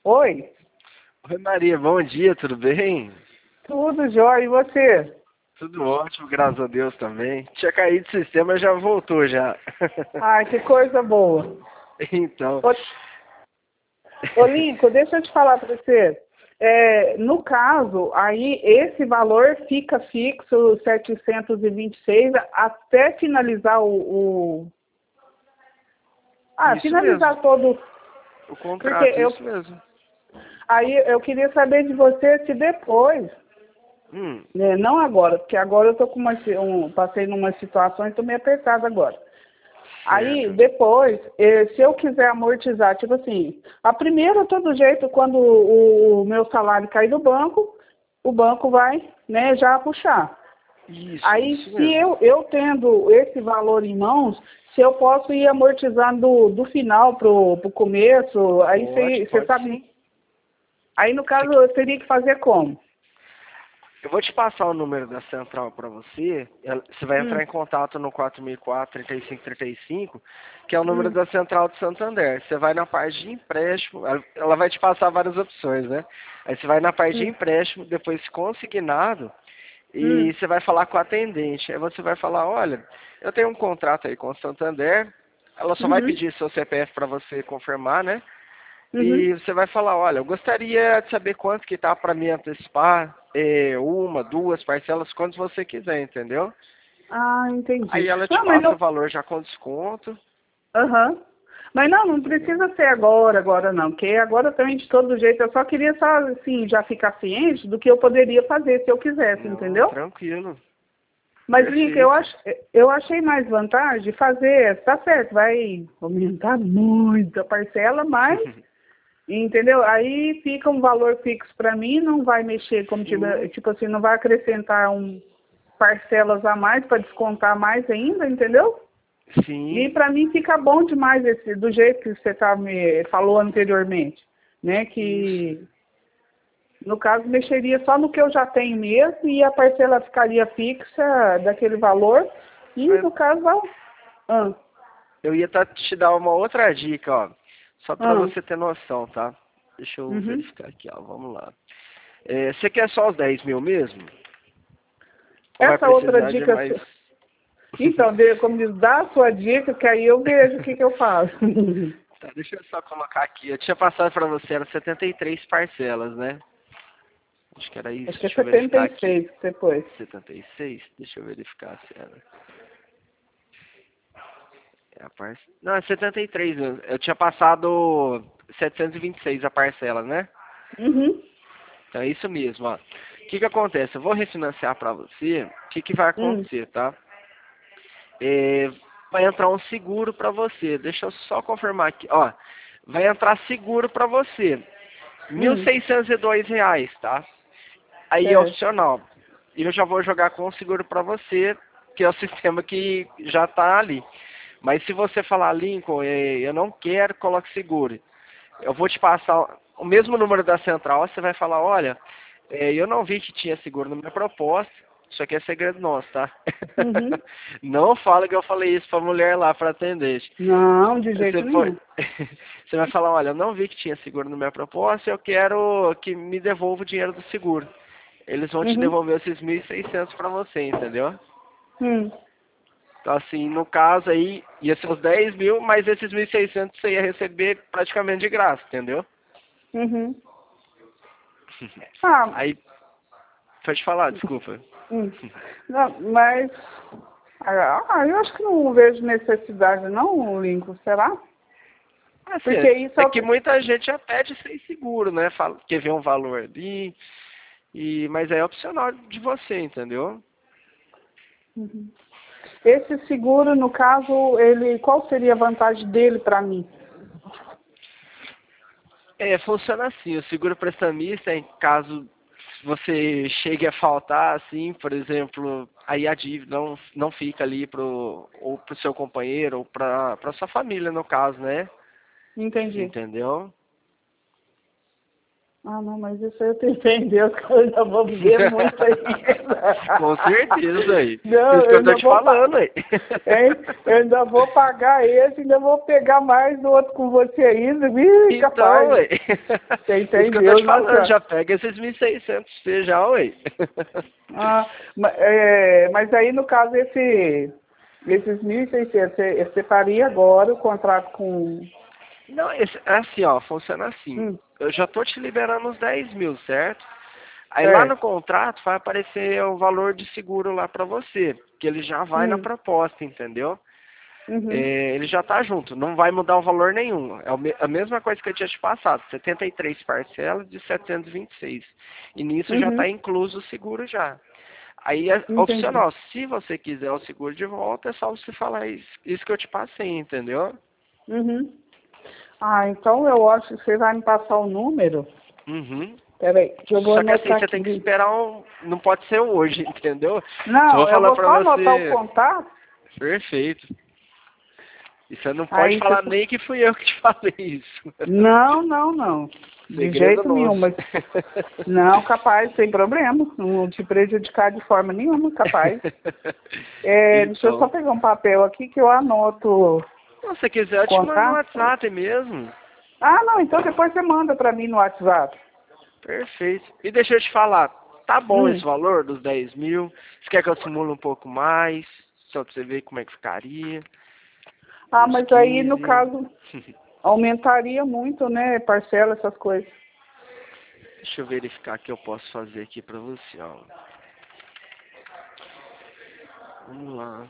Oi, Oi Maria, bom dia, tudo bem? tudo jóia, e você? Tudo ótimo, graças a Deus também. Tinha caído do sistema, já voltou já. Ai, que coisa boa. Então, Ô, Lincoln, deixa eu te falar para você. No caso, aí esse valor fica fixo, 726, até finalizar isso mesmo, finalizar todo. o Porque contrato, isso mesmo. aí eu queria saber de você se depois, Hum, né, não agora, porque agora eu tô com passei numa situação e estou meio apertada agora. Aí, certo. depois, se eu quiser amortizar, tipo assim, a primeira, todo jeito, quando o meu salário cair do banco, o banco vai, né, já puxar. Aí, Isso se mesmo. eu tendo esse valor em mãos, se eu posso ir amortizando do final pro começo, aí você Pode sabe. sim. Aí, no Você caso, eu teria que fazer como? Eu vou te passar o número da central para você. Você vai entrar Hum, em contato no 4004-3535, que é o número hum, da central de Santander. Você vai na parte de empréstimo, ela vai te passar várias opções, né? Aí você vai na parte de hum, empréstimo, depois consignado, e hum, você vai falar com a atendente. Aí você vai falar, olha, eu tenho um contrato aí com a Santander, ela só vai uhum, pedir seu CPF para você confirmar, né? uhum. E você vai falar, olha, eu gostaria de saber quanto que tá para me antecipar, uma, duas parcelas, quanto você quiser, entendeu? Ah, entendi. Aí ela te Não, mas passa não. o valor já com desconto, Aham. Mas não entendeu? precisa ser agora não, porque agora também de todo jeito, eu só queria só, assim, já ficar ciente do que eu poderia fazer se eu quisesse, Não, entendeu? tranquilo, Mas, Lica, perfeito. eu achei mais vantagem fazer, tá certo, vai aumentar muito a parcela, mas, entendeu? Aí fica um valor fixo para mim, não vai mexer, como Sim, tipo assim, não vai acrescentar parcelas a mais para descontar mais ainda, entendeu? E sim, para mim fica bom demais do jeito que você me falou anteriormente, né? isso. Que no caso mexeria só no que eu já tenho mesmo e a parcela ficaria fixa daquele valor. E Mas no caso, ah, eu ia te dar uma outra dica, ó, só para ah, você ter noção, tá? Deixa eu uhum. verificar aqui, ó, vamos lá. Você quer só os 10 mil mesmo? Ou vai Essa outra precisar de dica, mais? então, como diz, dá a sua dica, que aí eu vejo o que eu faço. Tá, deixa eu só colocar aqui. Eu tinha passado para você, era 73 parcelas, né? Acho que era isso. Acho que é Deixa eu verificar aqui. 76 depois. 76? Deixa eu verificar se era. Não, é 73 mesmo. Eu tinha passado 726 a parcela, né? Uhum, Então é isso mesmo, ó. O que que acontece? Eu vou refinanciar para você. O que que vai hum, acontecer, tá? É, vai entrar um seguro para você. Deixa eu só confirmar aqui. Ó, vai entrar seguro para você. Mil hum, seiscentos e dois reais, tá? Aí é certo. opcional. E eu já vou jogar com o seguro para você, que é o sistema que já está ali. Mas se você falar, Lincoln, eu não quero, coloque seguro. Eu vou te passar o mesmo número da central, você vai falar, olha, eu não vi que tinha seguro na minha proposta, isso aqui é segredo nosso, tá? Uhum. Não fala que eu falei isso pra mulher lá, pra atendente. Não, de Você, jeito pode... nenhum. você vai falar, olha, eu não vi que tinha seguro na minha proposta, eu quero que me devolva o dinheiro do seguro. Eles vão te Uhum. devolver esses 1.600 para você, entendeu? Hum. Então, assim, no caso aí, ia ser os 10 mil, mas esses 1.600 você ia receber praticamente de graça, entendeu? Uhum. Ah, Aí, pode falar, desculpa. hum. Não, mas eu acho que não vejo necessidade não, Lincoln, será? Assim, Porque isso é que muita gente já pede sem seguro, né? Fala, quer ver um valor ali, mas é opcional de você, entendeu? Uhum. Esse seguro, no caso, ele, qual seria a vantagem dele para mim? Funciona assim, o seguro prestamista, em caso você chegue a faltar, assim, por exemplo, aí a dívida não fica ali ou pro seu companheiro, ou pra sua família, no caso, né? Entendi. Entendeu? Ah, não, mas isso eu tenho fé em Deus que eu ainda vou ver muito ainda. Com certeza aí. Não, Isso que eu tô te falando aí. Hein? Eu ainda vou pagar esse, ainda vou pegar mais do outro com você ainda. Ih, Então, capaz. ué. Tem Isso que eu tô Deus, te nossa falando, senhora. já pega esses 1.600 você já, ué. Ah, mas aí no caso esses 1.600, você faria agora o contrato com... Não, assim, ó, funciona assim. Hum, Eu já tô te liberando os 10 mil, certo? Aí lá no certo. contrato vai aparecer o valor de seguro lá pra você, que ele já vai na Hum, proposta, entendeu? uhum, Ele já tá junto, não vai mudar o valor nenhum. É a mesma coisa que eu tinha te passado, 73 parcelas de 726. E nisso já está uhum, incluso o seguro já. Aí é entendi. opcional, se você quiser o seguro de volta, é só você falar isso que eu te passei, entendeu? Uhum. Ah, então eu acho que você vai me passar o número. Uhum. Peraí, que eu vou Só que assim, anotar você tem que aqui. esperar não pode ser hoje, entendeu? Só vou Não, eu falar vou pra só anotar o você, contato. perfeito. E você não pode Aí você... falar nem que fui eu que te falei isso. Não, não, não. De Segredo jeito nenhum, nosso. mas... Não, capaz, sem problema. Não te prejudicar de forma nenhuma, capaz. Deixa eu só Então, pegar um papel aqui que eu anoto se você quiser, os eu te mando no contatos. WhatsApp mesmo. Ah, não, então depois você manda para mim no WhatsApp. Perfeito. E deixa eu te falar, tá bom esse Hum. valor dos 10 mil? Você quer que eu simule um pouco mais? Só pra você ver como é que ficaria? Ah, Uns mas aí, no 15. caso, aumentaria muito, né, parcela, essas coisas. Deixa eu verificar o que eu posso fazer aqui pra você, ó. Vamos lá.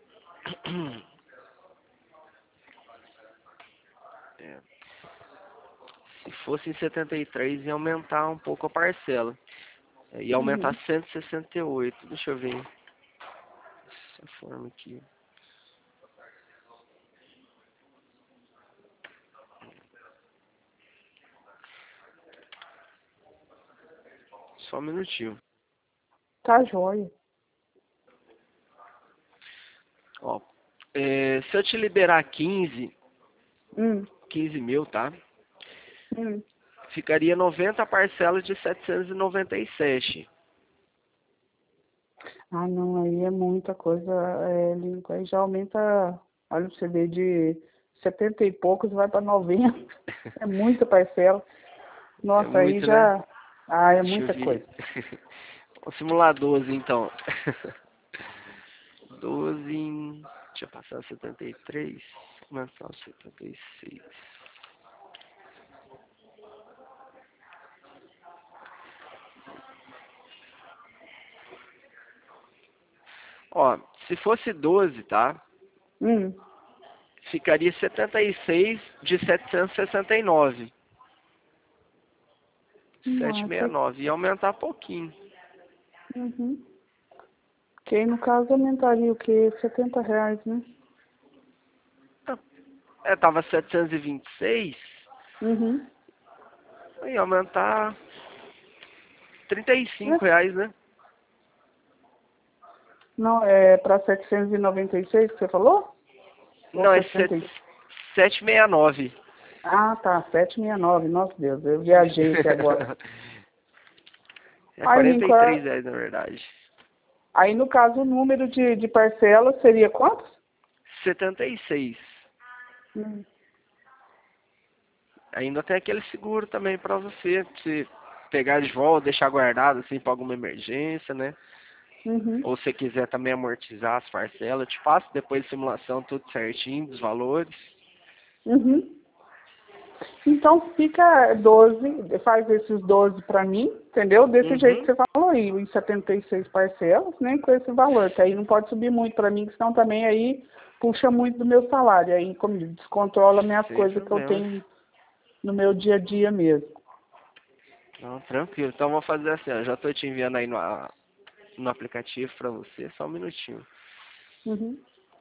É, se fosse em 73, ia aumentar um pouco a parcela. Ia aumentar Uhum. 168. Deixa eu ver essa forma aqui. Só um minutinho. Tá joia. Ó, se eu te liberar Hum. 15 mil, tá? Hum. Ficaria 90 parcelas de 797. Ah, não, aí é muita coisa, Lincoln. Aí já aumenta, olha, você vê de 70 e poucos, vai para 90. É muita parcela. É Nossa, aí muito, né? já... Ah, é Deixa eu muita ver. coisa. Vamos simular 12, então. 12. Deixa eu passar 73. Começar 76. Ó, se fosse 12, tá? Hum. Ficaria 76 de 769. Nossa. 769. Ia aumentar pouquinho. Uhum. Que aí, no caso, aumentaria o quê? R$ 70, né? Tava 726. Uhum. Ia aumentar É. R$ 35, né? Não, é para 796 que você falou? Ou Não, é 70? 769. Ah, tá, 769. Nossa Deus, eu viajei aqui agora. É Aí, quarenta e Lincoln, três reais, na verdade. aí no caso o número de parcelas seria quantos? 76. Hum. Ainda tem aquele seguro também pra você, se pegar de volta, deixar guardado assim pra alguma emergência, né? Uhum. Ou se quiser também amortizar as parcelas, eu te faço depois de simulação tudo certinho dos valores. Uhum. Então fica 12, faz esses 12 para mim, entendeu? Desse jeito que Uhum. você falou aí, em 76 parcelas, né? Com esse valor, que aí não pode subir muito para mim, senão também aí puxa muito do meu salário, aí como diz, descontrola minhas Sem coisas que eu problemas. tenho no meu dia a dia mesmo. Não, tranquilo. Então vou fazer assim, ó. Já tô te enviando aí no aplicativo pra você, só um minutinho. Uhum.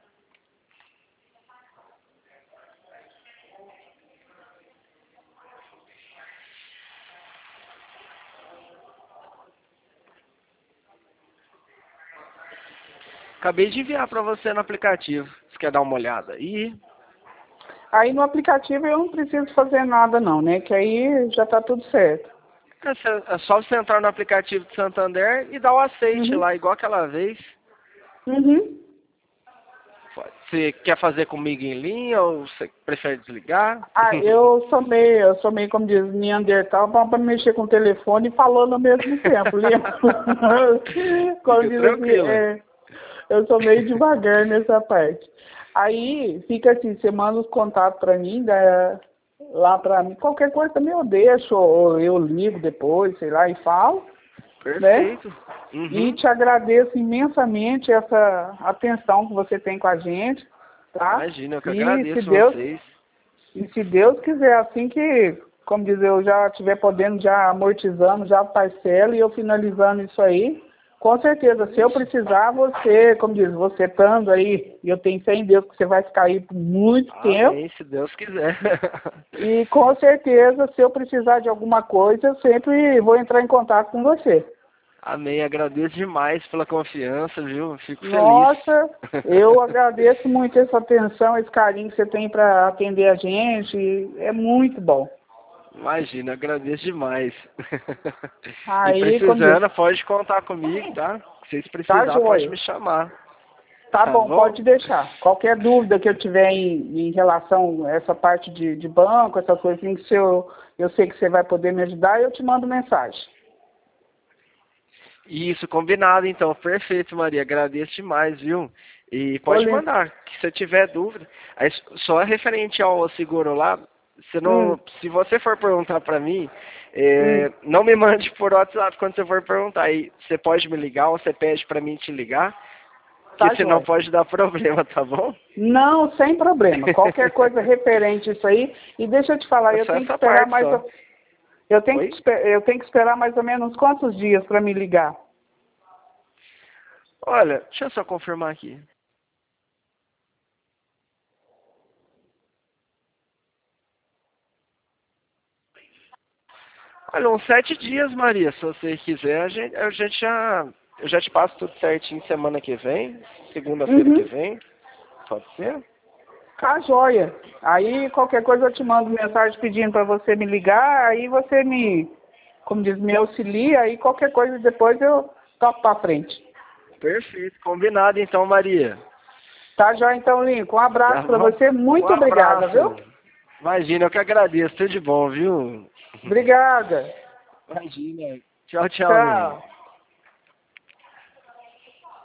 Acabei de enviar pra você no aplicativo. Você quer dar uma olhada aí? Aí no aplicativo eu não preciso fazer nada não, né? Que aí já tá tudo certo. É só você entrar no aplicativo de Santander e dar o aceite lá, igual aquela vez. Uhum. Você quer fazer comigo em linha ou você prefere desligar? Ah, eu sou meio, como diz, Neandertal, para mexer com o telefone e falando ao mesmo tempo, lembra? Como Fica diz assim, tranquila. eu sou meio devagar nessa parte. Aí, fica assim, você manda os contatos para mim, lá para mim, qualquer coisa também eu deixo, ou eu ligo depois, sei lá, e falo, né? Perfeito. E te agradeço imensamente essa atenção que você tem com a gente, tá? Imagina, eu que E agradeço vocês. se Deus quiser, assim que, como dizer, eu já estiver podendo, já amortizando, já parcela e eu finalizando isso aí, com certeza, se eu precisar, você, como diz, você estando aí, e eu tenho fé em Deus que você vai ficar aí por muito tempo, Amém, se Deus quiser. e com certeza, se eu precisar de alguma coisa, eu sempre vou entrar em contato com você. Amém, agradeço demais pela confiança, viu? Fico feliz. Nossa, eu agradeço muito essa atenção, esse carinho que você tem para atender a gente. É muito bom. Imagina, agradeço demais. E Aí, como diz, precisando, pode contar comigo, tá? Se vocês tá precisarem, pode joia. me chamar. Tá Tá bom, bom? pode deixar. Qualquer dúvida que eu tiver em relação a essa parte de banco, essas coisinhas que eu sei que você vai poder me ajudar, eu te mando mensagem. Isso, combinado então. Perfeito, Maria. Agradeço demais, viu? E pode Olha. mandar, que se tiver dúvida. Aí, só referente ao seguro lá, você não, Hum, se você for perguntar para mim, hum, não me mande por WhatsApp quando você for perguntar. Aí você pode me ligar ou você pede para mim te ligar, que tá senão joia. pode dar problema, tá bom? Não, sem problema. Qualquer coisa referente a isso aí. E deixa eu te falar, É eu só tenho que essa esperar parte mais. só. Oi? Eu tenho que esperar mais ou menos quantos dias para me ligar? Olha, deixa eu só confirmar aqui. Olha, uns 7 dias, Maria, se você quiser, eu já te passo tudo certinho semana que vem, segunda-feira que Uhum. vem, pode ser? Tá joia. Aí qualquer coisa eu te mando mensagem pedindo para você me ligar, aí você me, como diz, me auxilia, aí qualquer coisa depois eu toco para frente. Perfeito, combinado então, Maria. Tá joia então, Lincoln. Um Tá abraço para bom? você, Um muito obrigada, viu? abraço. Imagina, eu que agradeço, tudo de bom, viu? Obrigada. Imagina. Tchau, tchau, Ney. Tchau.